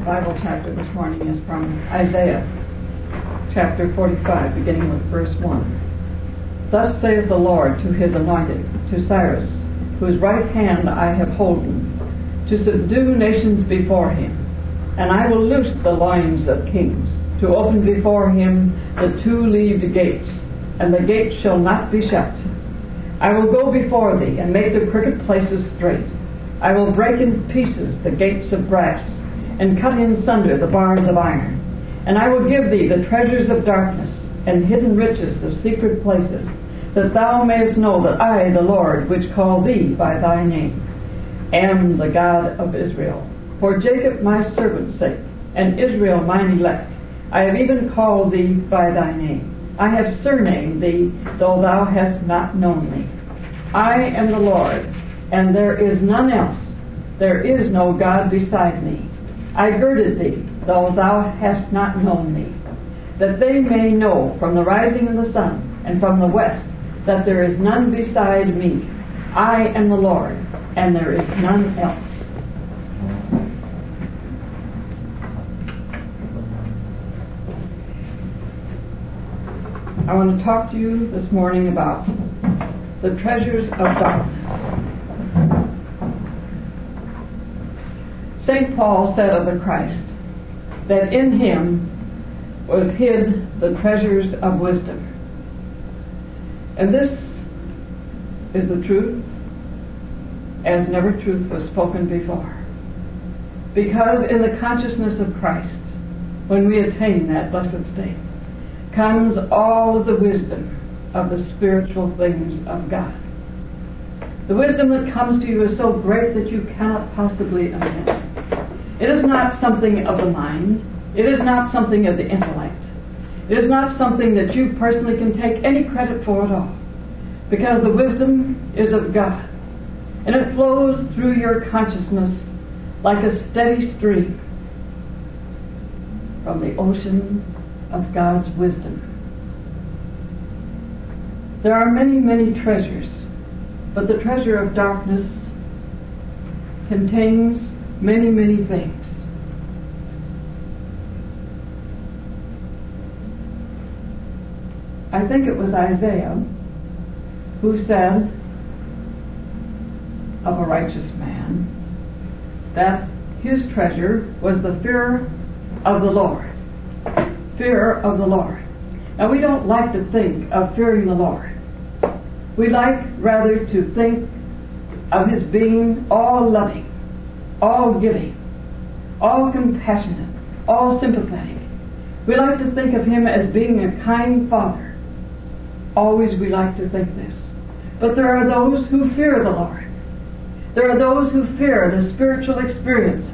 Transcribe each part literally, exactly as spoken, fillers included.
Bible chapter this morning is from Isaiah chapter forty-five, beginning with verse one. Thus saith the Lord to his anointed, to Cyrus, whose right hand I have holden, to subdue nations before him. And I will loose the loins of kings, to open before him the two-leaved gates, and the gate shall not be shut. I will go before thee, and make the crooked places straight. I will break in pieces the gates of brass, and cut in sunder the bars of iron. And I will give thee the treasures of darkness, and hidden riches of secret places, that thou mayest know that I, the Lord, which call thee by thy name, am the God of Israel. For Jacob my servant's sake, and Israel mine elect, I have even called thee by thy name. I have surnamed thee, though thou hast not known me. I am the Lord, and there is none else. There is no God beside me. I girded thee, though thou hast not known me, that they may know from the rising of the sun and from the west that there is none beside me. I am the Lord, and there is none else. I want to talk to you this morning about the treasures of darkness. Saint Paul said of the Christ that in him was hid the treasures of wisdom. And this is the truth as never truth was spoken before. Because in the consciousness of Christ, when we attain that blessed state, comes all of the wisdom of the spiritual things of God. The wisdom that comes to you is so great that you cannot possibly imagine. It is not something of the mind. It is not something of the intellect. It is not something that you personally can take any credit for at all. Because the wisdom is of God. And it flows through your consciousness like a steady stream from the ocean of God's wisdom. There are many, many treasures, but the treasure of darkness contains many, many things. I think it was Isaiah who said of a righteous man that his treasure was the fear of the Lord. Fear of the Lord. Now, we don't like to think of fearing the Lord. We like rather to think of his being all loving, all giving, all compassionate, all sympathetic. We like to think of him as being a kind father. Always we like to think this. But there are those who fear the Lord. There are those who fear the spiritual experiences.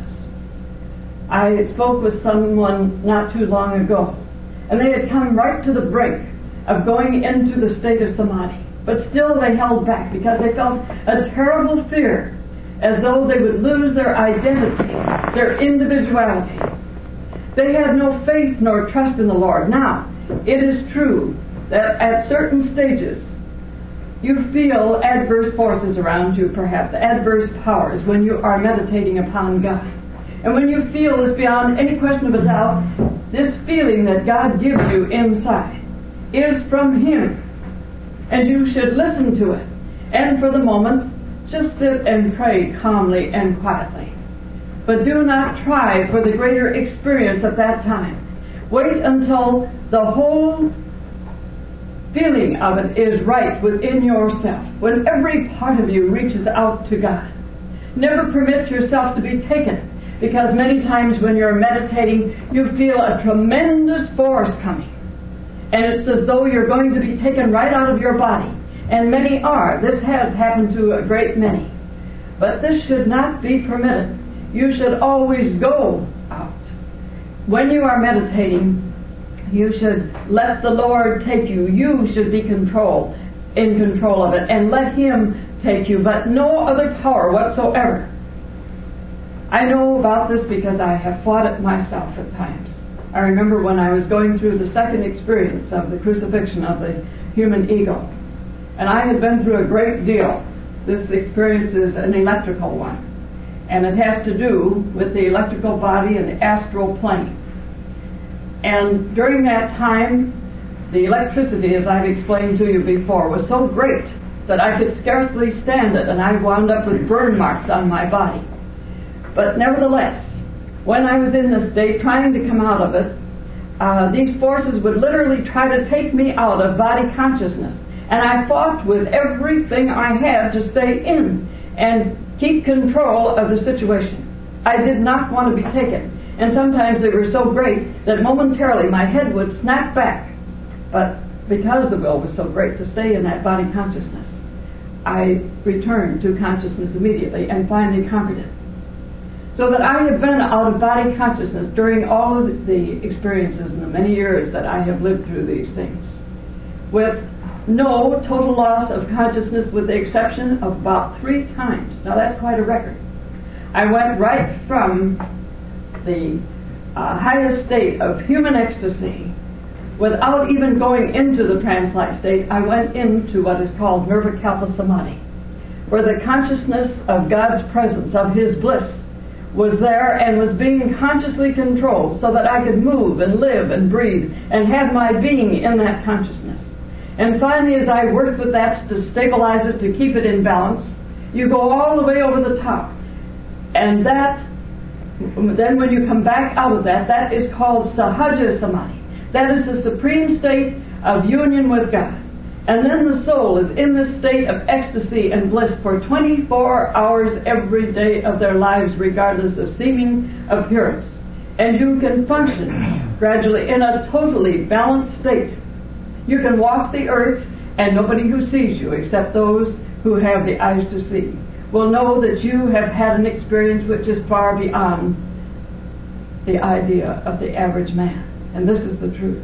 I spoke with someone not too long ago, and they had come right to the brink of going into the state of samadhi. But still they held back because they felt a terrible fear, as though they would lose their identity, their individuality. They had no faith nor trust in the Lord. Now, it is true that at certain stages you feel adverse forces around you, perhaps adverse powers, when you are meditating upon God. And when you feel this beyond any question of a doubt, this feeling that God gives you inside is from Him. And you should listen to it. And for the moment, just sit and pray calmly and quietly. But do not try for the greater experience at that time. Wait until the whole feeling of it is right within yourself, when every part of you reaches out to God. Never permit yourself to be taken, because many times when you're meditating, you feel a tremendous force coming. And it's as though you're going to be taken right out of your body. And many are. This has happened to a great many. But this should not be permitted. You should always go out. When you are meditating, you should let the Lord take you. You should be control, in control of it, and let Him take you, but no other power whatsoever. I know about this because I have fought it myself at times. I remember when I was going through the second experience of the crucifixion of the human ego. And I had been through a great deal. This experience is an electrical one. And it has to do with the electrical body and the astral plane. And during that time, the electricity, as I've explained to you before, was so great that I could scarcely stand it, and I wound up with burn marks on my body. But nevertheless, when I was in this state, trying to come out of it, uh, these forces would literally try to take me out of body consciousness. And I fought with everything I had to stay in and keep control of the situation. I did not want to be taken. And sometimes they were so great that momentarily my head would snap back. But because the will was so great to stay in that body consciousness, I returned to consciousness immediately and finally conquered it. So that I have been out of body consciousness during all of the experiences in the many years that I have lived through these things, with no total loss of consciousness, with the exception of about three times. Now that's quite a record. I went right from the uh, highest state of human ecstasy, without even going into the trance-like state. I went into what is called Nirvikalpa Samadhi, where the consciousness of God's presence, of His bliss, was there and was being consciously controlled so that I could move and live and breathe and have my being in that consciousness. And finally, as I worked with that to stabilize it, to keep it in balance, you go all the way over the top. And that, then when you come back out of that, that is called Sahaja Samadhi. That is the supreme state of union with God. And then the soul is in this state of ecstasy and bliss for twenty-four hours every day of their lives, regardless of seeming appearance. And you can function gradually in a totally balanced state. You can walk the earth, and nobody who sees you, except those who have the eyes to see, will know that you have had an experience which is far beyond the idea of the average man. And this is the truth.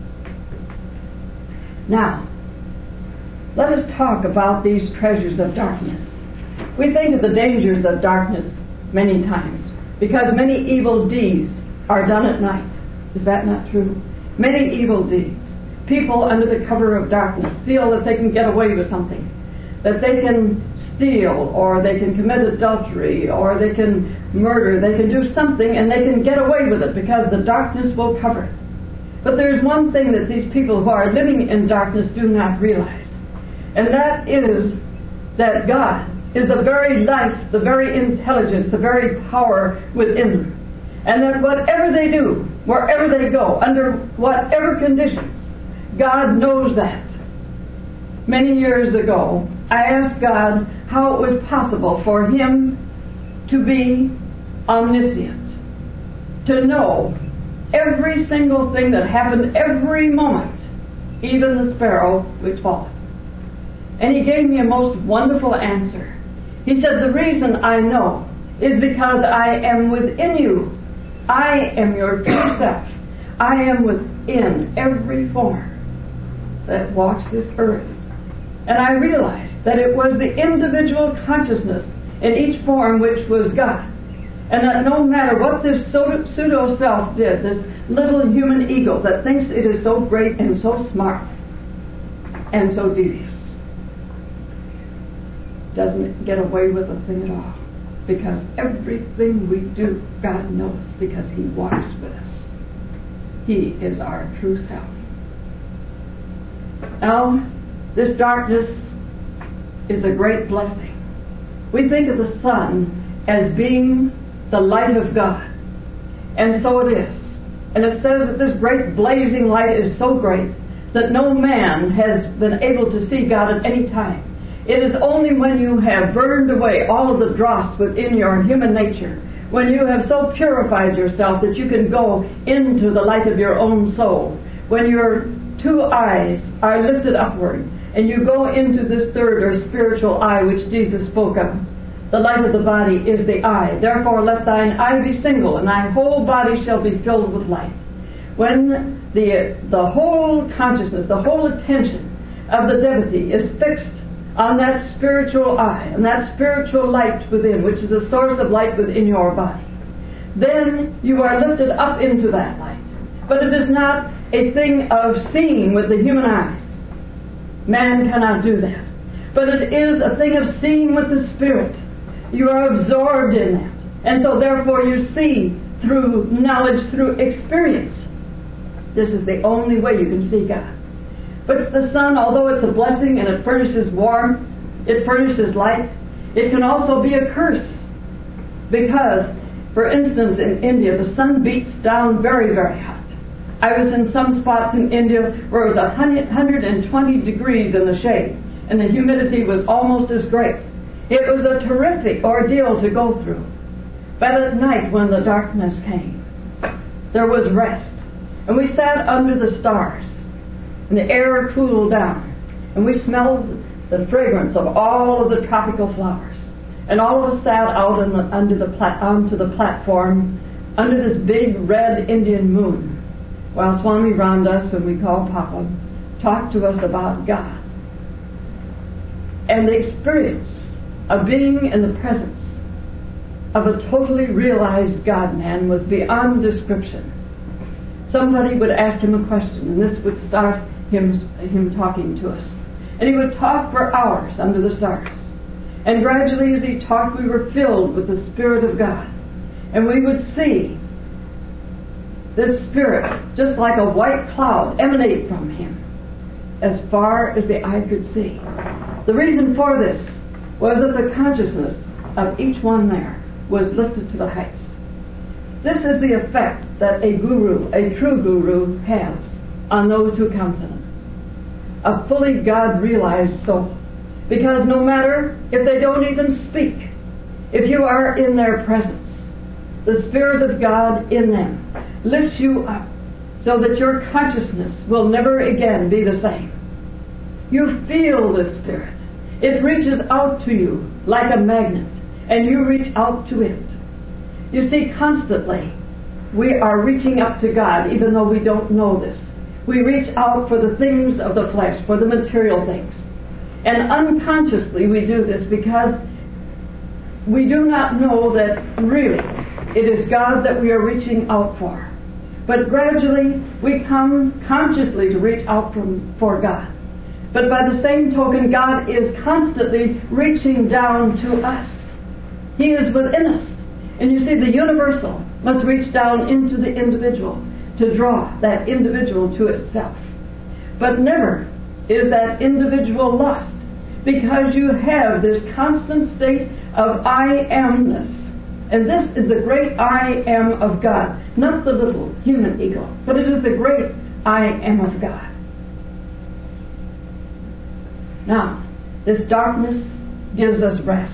Now, let us talk about these treasures of darkness. We think of the dangers of darkness many times, because many evil deeds are done at night. Is that not true? Many evil deeds. People under the cover of darkness feel that they can get away with something, that they can steal, or they can commit adultery, or they can murder, they can do something and they can get away with it because the darkness will cover it. But there's one thing that these people who are living in darkness do not realize, and that is that God is the very life, the very intelligence, the very power within them. And that whatever they do, wherever they go, under whatever conditions, God knows that. Many years ago, I asked God how it was possible for Him to be omniscient, to know every single thing that happened every moment, even the sparrow which falleth. And He gave me a most wonderful answer. He said, the reason I know is because I am within you. I am your true self. I am within every form that walks this earth. And I realized that it was the individual consciousness in each form which was God. And that no matter what this pseudo-self did, this little human ego that thinks it is so great and so smart and so devious, doesn't get away with a thing at all. Because everything we do, God knows, because He walks with us. He is our true self. Now, this darkness is a great blessing. We think of the sun as being the light of God. And so it is. And it says that this great blazing light is so great that no man has been able to see God at any time. It is only when you have burned away all of the dross within your human nature, when you have so purified yourself that you can go into the light of your own soul, when your two eyes are lifted upward, and you go into this third or spiritual eye which Jesus spoke of. The light of the body is the eye. Therefore let thine eye be single, and thy whole body shall be filled with light. When the, the whole consciousness, the whole attention of the devotee is fixed on that spiritual eye, and that spiritual light within, which is a source of light within your body, then you are lifted up into that light. But it is not a thing of seeing with the human eyes. Man cannot do that. But it is a thing of seeing with the Spirit. You are absorbed in that. And so therefore you see through knowledge, through experience. This is the only way you can see God. But the sun, although it's a blessing and it furnishes warmth, it furnishes light, it can also be a curse. Because, for instance, in India, the sun beats down very, very hot. I was in some spots in India where it was one hundred twenty degrees in the shade, and the humidity was almost as great. It was a terrific ordeal to go through. But at night, when the darkness came, there was rest. And we sat under the stars, and the air cooled down, and we smelled the fragrance of all of the tropical flowers. And all of us sat out in the, under the plat, onto the platform under this big red Indian moon, while Swami Ramdas, whom we call Papa, talked to us about God. And the experience of being in the presence of a totally realized God-man was beyond description. Somebody would ask him a question, and this would start him, him talking to us. And he would talk for hours under the stars. And gradually as he talked, we were filled with the Spirit of God. And we would see this Spirit, just like a white cloud, emanate from him as far as the eye could see. The reason for this was that the consciousness of each one there was lifted to the heights. This is the effect that a guru, a true guru, has on those who come to them. A fully God-realized soul. Because no matter if they don't even speak, if you are in their presence, the Spirit of God in them lifts you up so that your consciousness will never again be the same. You feel the Spirit. It reaches out to you like a magnet, and you reach out to it. You see, constantly we are reaching up to God, even though we don't know this. We reach out for the things of the flesh, for the material things. And unconsciously we do this because we do not know that really it is God that we are reaching out for. But gradually we come consciously to reach out from, for God. But by the same token, God is constantly reaching down to us. He is within us. And you see, the universal must reach down into the individual to draw that individual to itself. But never is that individual lost, because you have this constant state of I amness. And this is the great I am of God, not the little human ego, but it is the great I am of God. Now, this darkness gives us rest.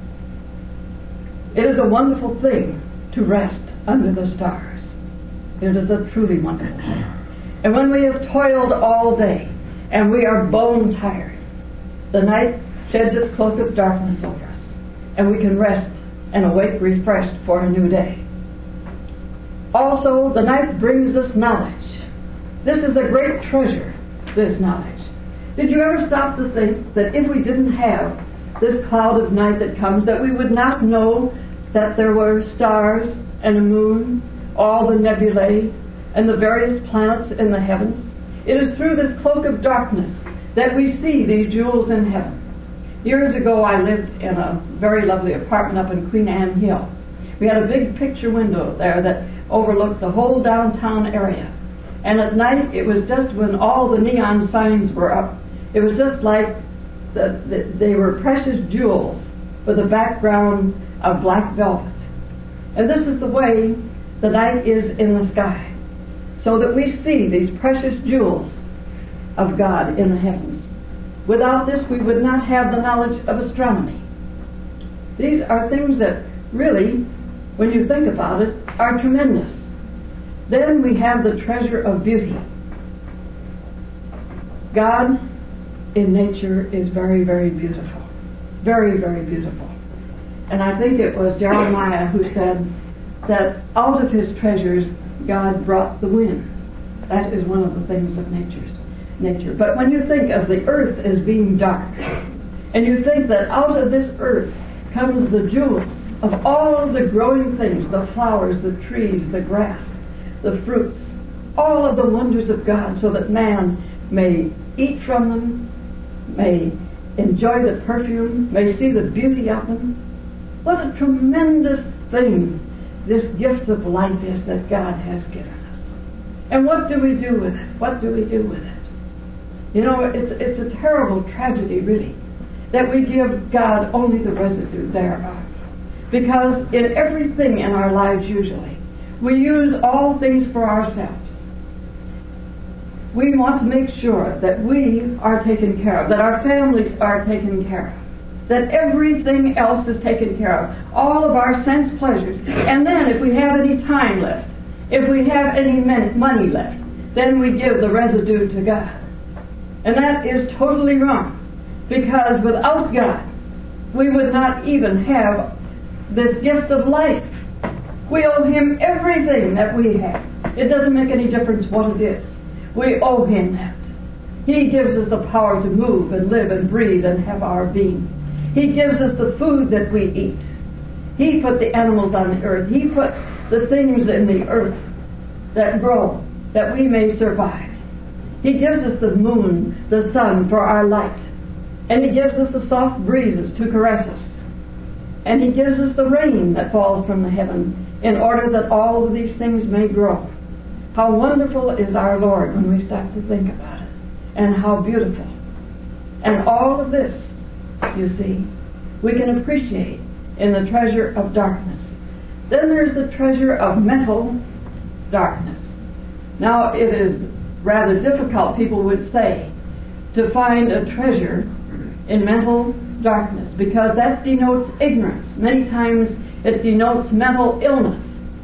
It is a wonderful thing to rest under the stars. It is a truly wonderful thing. And when we have toiled all day and we are bone tired, the night sheds its cloak of darkness over us, and we can rest and awake refreshed for a new day. Also, the night brings us knowledge. This is a great treasure, this knowledge. Did you ever stop to think that if we didn't have this cloud of night that comes, that we would not know that there were stars and a moon, all the nebulae, and the various planets in the heavens? It is through this cloak of darkness that we see these jewels in heaven. Years ago, I lived in a very lovely apartment up in Queen Anne Hill. We had a big picture window there that overlooked the whole downtown area. And at night, it was just when all the neon signs were up, it was just like the, the, they were precious jewels with a background of black velvet. And this is the way the night is in the sky, so that we see these precious jewels of God in the heavens. Without this, we would not have the knowledge of astronomy. These are things that really, when you think about it, are tremendous. Then we have the treasure of beauty. God in nature is very, very beautiful. Very, very beautiful. And I think it was Jeremiah who said that out of his treasures, God brought the wind. That is one of the things of nature's nature. But when you think of the earth as being dark, and you think that out of this earth comes the jewels of all the growing things, the flowers, the trees, the grass, the fruits, all of the wonders of God, so that man may eat from them, may enjoy the perfume, may see the beauty of them. What a tremendous thing this gift of life is that God has given us. And what do we do with it? What do we do with it? You know, it's it's a terrible tragedy, really, that we give God only the residue thereof. Because in everything in our lives, usually, we use all things for ourselves. We want to make sure that we are taken care of, that our families are taken care of, that everything else is taken care of, all of our sense pleasures. And then if we have any time left, if we have any money left, then we give the residue to God. And that is totally wrong, because without God, we would not even have this gift of life. We owe Him everything that we have. It doesn't make any difference what it is. We owe Him that. He gives us the power to move and live and breathe and have our being. He gives us the food that we eat. He put the animals on the earth. He put the things in the earth that grow, that we may survive. He gives us the moon, the sun for our light. And He gives us the soft breezes to caress us. And He gives us the rain that falls from the heaven in order that all of these things may grow. How wonderful is our Lord when we stop to think about it. And how beautiful. And all of this, you see, we can appreciate in the treasure of darkness. Then there's the treasure of mental darkness. Now, it is rather difficult, people would say, to find a treasure in mental darkness, because that denotes ignorance. Many times it denotes mental illness.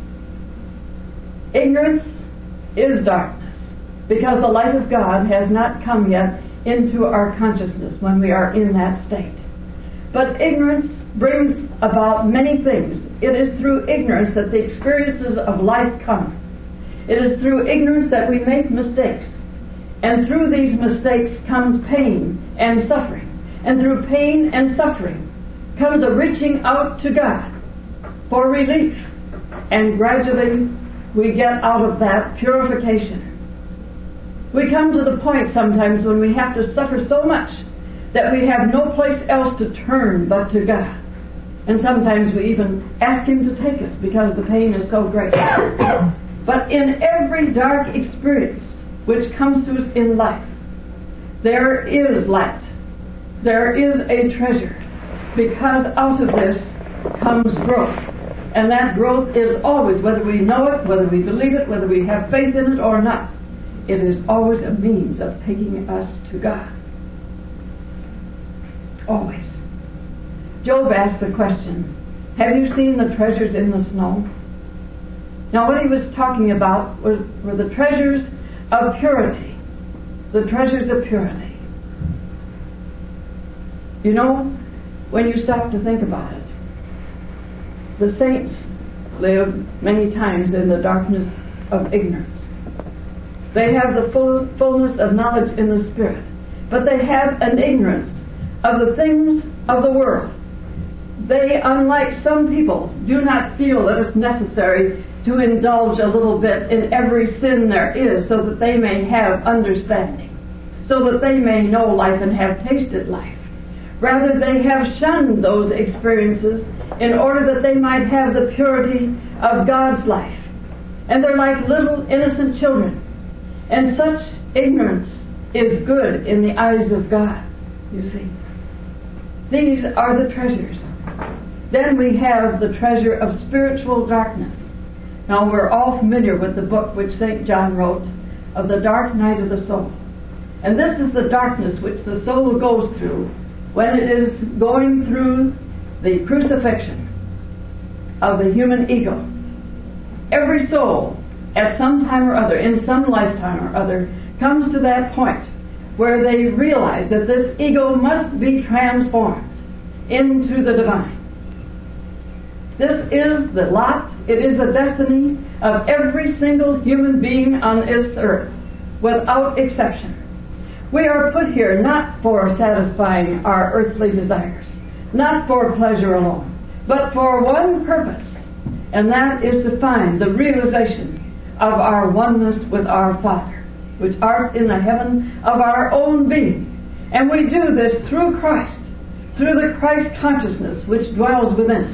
Ignorance is darkness, because the light of God has not come yet into our consciousness when we are in that state. But ignorance brings about many things. It is through ignorance that the experiences of life come. It is through ignorance that we make mistakes. And through these mistakes comes pain and suffering. And through pain and suffering comes a reaching out to God for relief. And gradually we get out of that purification. We come to the point sometimes when we have to suffer so much that we have no place else to turn but to God. And sometimes we even ask Him to take us because the pain is so great. But in every dark experience which comes to us in life, there is light. There is a treasure, because out of this comes growth. And that growth is always, whether we know it, whether we believe it, whether we have faith in it or not, it is always a means of taking us to God. Always. Job asked the question, have you seen the treasures in the snow? Now what he was talking about was, were the treasures of purity. The treasures of purity. You know, when you stop to think about it, the saints live many times in the darkness of ignorance. They have the full, fullness of knowledge in the Spirit, but they have an ignorance of the things of the world. They, unlike some people, do not feel that it's necessary to indulge a little bit in every sin there is so that they may have understanding, so that they may know life and have tasted life. Rather, they have shunned those experiences in order that they might have the purity of God's life. And they're like little innocent children. And such ignorance is good in the eyes of God, you see. These are the treasures. Then we have the treasure of spiritual darkness. Now we're all familiar with the book which Saint John wrote of the dark night of the soul. And this is the darkness which the soul goes through when it is going through the crucifixion of the human ego. Every soul, at some time or other, in some lifetime or other, comes to that point where they realize that this ego must be transformed into the divine. This is the lot, it is the destiny of every single human being on this earth, without exception. We are put here not for satisfying our earthly desires, not for pleasure alone, but for one purpose, and that is to find the realization of our oneness with our Father, which art in the heaven, of our own being. And we do this through Christ, through the Christ consciousness which dwells within us.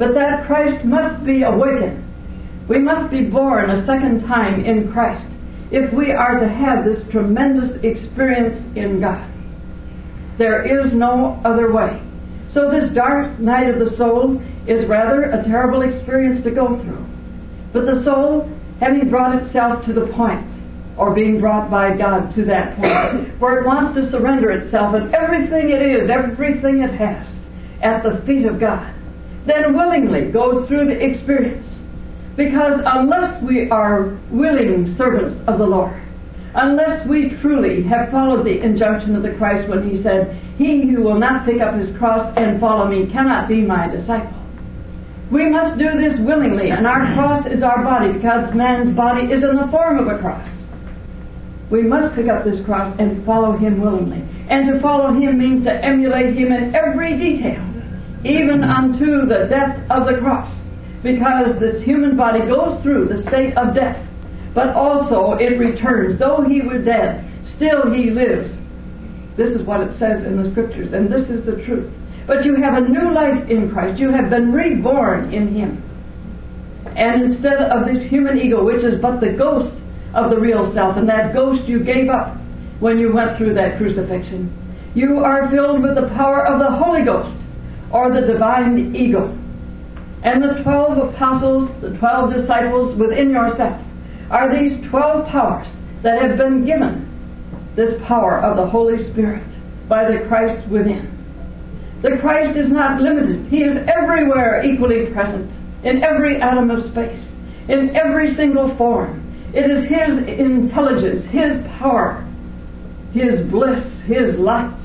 But that Christ must be awakened. We must be born a second time in Christ if we are to have this tremendous experience in God. There is no other way. So this dark night of the soul is rather a terrible experience to go through. But the soul, having brought itself to the point, or being brought by God to that point, where it wants to surrender itself and everything it is, everything it has, at the feet of God, then willingly goes through the experience. Because unless we are willing servants of the Lord, unless we truly have followed the injunction of the Christ when He said, "He who will not pick up his cross and follow me cannot be my disciple," we must do this willingly, and our cross is our body, because man's body is in the form of a cross. We must pick up this cross and follow Him willingly. And to follow Him means to emulate Him in every detail, even unto the death of the cross. Because this human body goes through the state of death, but also it returns. Though He were dead, still He lives. This is what it says in the Scriptures, and this is the truth. But you have a new life in Christ. You have been reborn in Him. And instead of this human ego, which is but the ghost of the real self, and that ghost you gave up when you went through that crucifixion, you are filled with the power of the Holy Ghost, or the divine ego. And the twelve apostles, the twelve disciples within yourself, are these twelve powers that have been given this power of the Holy Spirit by the Christ within. The Christ is not limited. He is everywhere equally present, in every atom of space, in every single form. It is His intelligence, His power, His bliss, His light,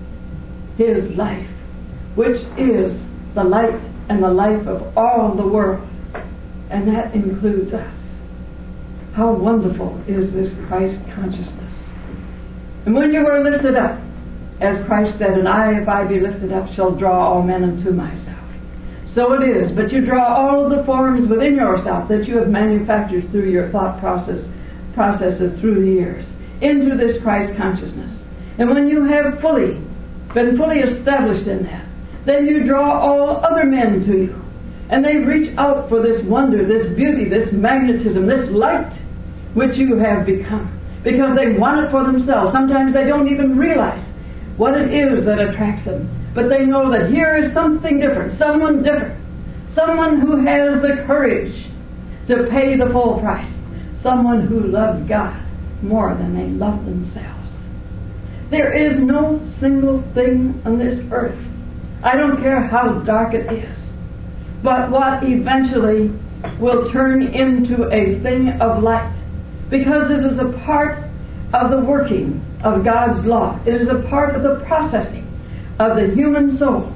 His life, which is the light and the life of all the world. And that includes us. How wonderful is this Christ consciousness. And when you are lifted up, as Christ said, "And I, if I be lifted up, shall draw all men unto myself." So it is, but you draw all of the forms within yourself that you have manufactured through your thought process, processes through the years, into this Christ consciousness. And when you have fully, been fully established in that, then you draw all other men to you. And they reach out for this wonder, this beauty, this magnetism, this light, which you have become. Because they want it for themselves. Sometimes they don't even realize what it is that attracts them. But they know that here is something different, someone different, someone who has the courage to pay the full price, someone who loves God more than they love themselves. There is no single thing on this earth, I don't care how dark it is, but what eventually will turn into a thing of light, because it is a part of the working of God's law. It is a part of the processing of the human soul.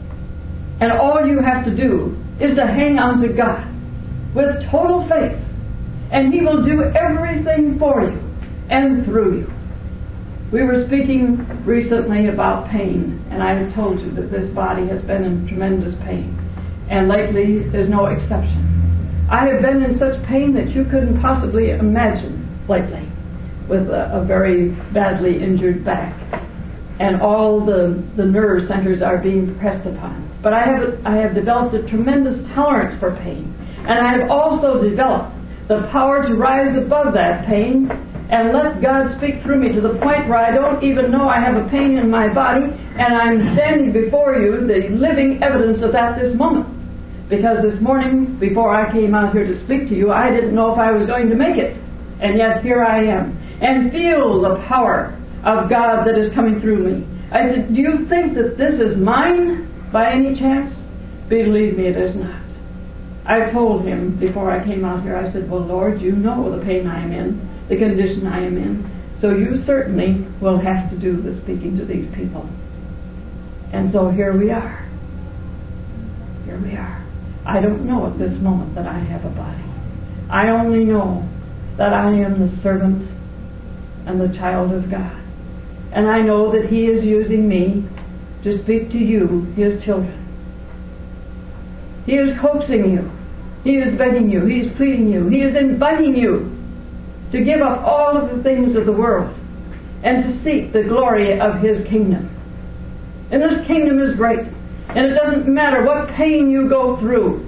And all you have to do is to hang on to God with total faith, and He will do everything for you and through you. We were speaking recently about pain, and I have told you that this body has been in tremendous pain, and lately is no exception. I have been in such pain that you couldn't possibly imagine lately, with a, a very badly injured back, and all the, the nerve centers are being pressed upon. But I have I have developed a tremendous tolerance for pain, and I have also developed the power to rise above that pain and let God speak through me to the point where I don't even know I have a pain in my body, and I'm standing before you, the living evidence of that this moment. Because this morning, before I came out here to speak to you, I didn't know if I was going to make it. And yet here I am, and feel the power of God that is coming through me. I said, do you think that this is mine by any chance? Believe me, it is not. I told Him before I came out here, I said, well, Lord, you know the pain I am in, the condition I am in, so you certainly will have to do the speaking to these people. And so here we are. Here we are. I don't know at this moment that I have a body. I only know that I am the servant and the child of God. And I know that He is using me to speak to you, His children. He is coaxing you. He is begging you. He is pleading you. He is inviting you to give up all of the things of the world and to seek the glory of His kingdom. And this kingdom is great. And it doesn't matter what pain you go through,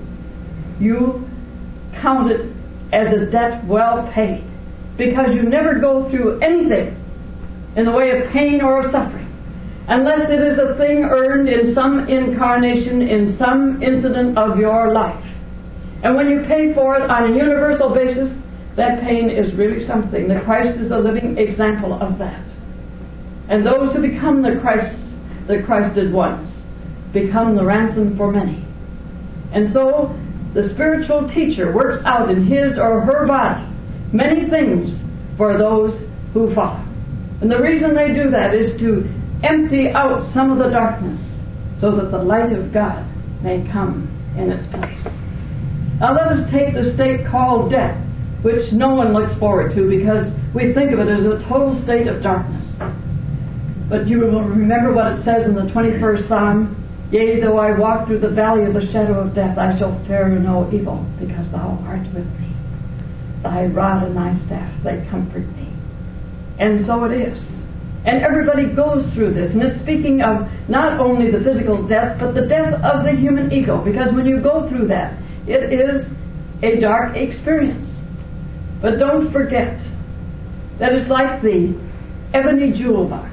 you count it as a debt well paid, because you never go through anything in the way of pain or suffering unless it is a thing earned in some incarnation, in some incident of your life. And when you pay for it on a universal basis, that pain is really something. The Christ is the living example of that. And those who become the Christ, the Christed ones, become the ransom for many. And so the spiritual teacher works out in his or her body many things for those who follow. And the reason they do that is to empty out some of the darkness so that the light of God may come in its place. Now let us take the state called death, which no one looks forward to because we think of it as a total state of darkness. But you will remember what it says in the twenty-first Psalm, "Yea, though I walk through the valley of the shadow of death, I shall fear no evil, because thou art with me. Thy rod and thy staff, they comfort me." And so it is. And everybody goes through this. And it's speaking of not only the physical death, but the death of the human ego. Because when you go through that, it is a dark experience. But don't forget that it's like the ebony jewel box.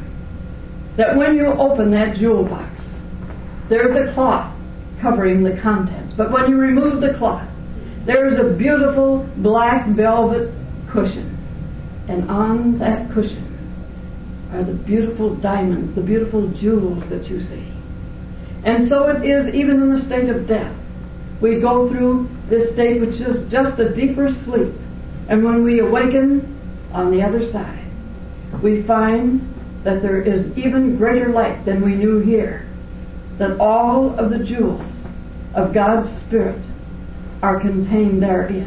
That when you open that jewel box, there's a cloth covering the contents. But when you remove the cloth, there's a beautiful black velvet cushion. And on that cushion are the beautiful diamonds, the beautiful jewels that you see. And so it is even in the state of death. We go through this state which is just a deeper sleep. And when we awaken on the other side, we find that there is even greater light than we knew here. That all of the jewels of God's Spirit are contained therein.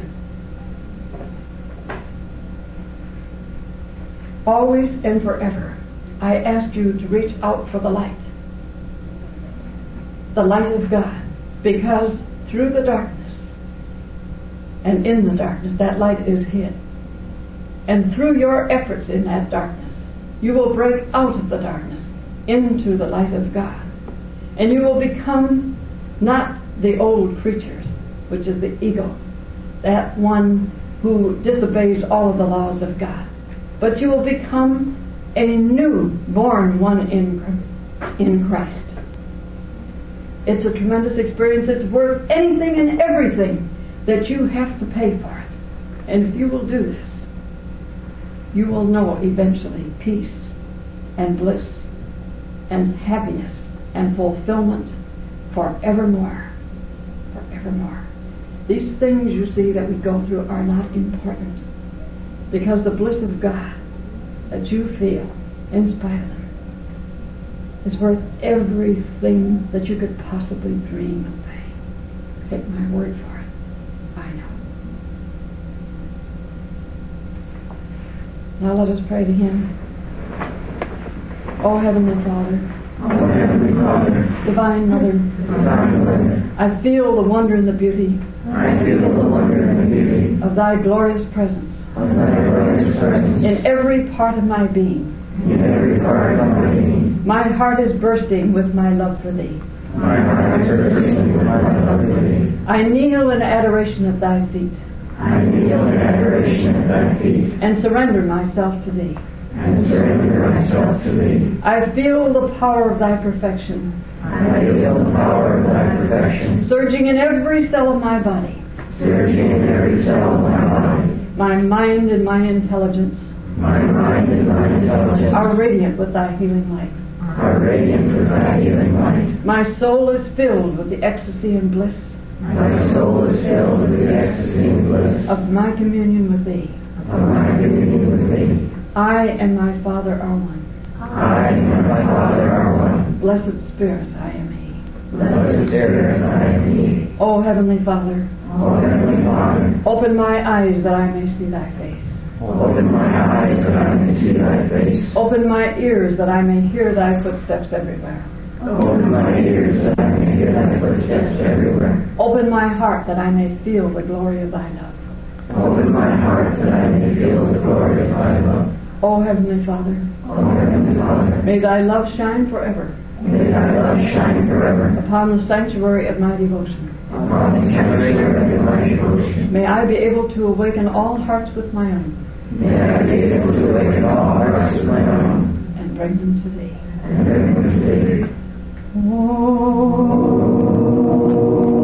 Always and forever, I ask you to reach out for the light. The light of God. Because through the darkness and in the darkness, that light is hid. And through your efforts in that darkness, you will break out of the darkness into the light of God. And you will become not the old creatures, which is the ego, that one who disobeys all of the laws of God. But you will become a new born one in, in Christ. It's a tremendous experience. It's worth anything and everything that you have to pay for it. And if you will do this, you will know eventually peace and bliss and happiness and fulfillment forevermore. Forevermore. These things, you see, that we go through are not important, because the bliss of God that you feel in spite of them is worth everything that you could possibly dream of paying. Take my word for it. I know. Now let us pray to Him. Oh, Heavenly Father, Oh, Heavenly Father, Divine Mother, Divine Mother, I feel the wonder and the beauty I feel the wonder and the beauty of Thy glorious presence of Thy glorious presence in every part of my being. in every part of my being. My heart is bursting with my love for Thee. My heart is bursting with my love for Thee. I kneel in adoration at Thy feet I kneel in adoration at Thy feet and surrender myself to Thee. and surrender myself to Thee. I feel the power of Thy perfection I feel the power of Thy perfection surging in every cell of my body. surging in every cell of my body. My mind and my intelligence My mind and my intelligence are radiant with Thy healing light. are radiant with Thy healing light. My soul is filled with the ecstasy and bliss My soul is filled with the ecstasy and bliss of my communion with Thee. of my communion with Thee. I and my Father are one. I and my Father are one. Blessed Spirit, I am He. Blessed Spirit, I am He. O Heavenly Father, O Heavenly Father, open my eyes that I may see Thy face. open my eyes that I may see Thy face. Open my ears that I may hear Thy footsteps everywhere. Open my ears that I may hear Thy footsteps everywhere. Open my heart that I may feel the glory of Thy love. Open my heart that I may feel the glory of Thy love. O Heavenly Father, O Heavenly Father, may Thy love shine forever May thy love shine forever upon the sanctuary of my devotion. upon the sanctuary of my devotion. May I be able to awaken all hearts with my own May I be able to awaken all hearts with my own and bring them to thee. and bring them to thee. Oh.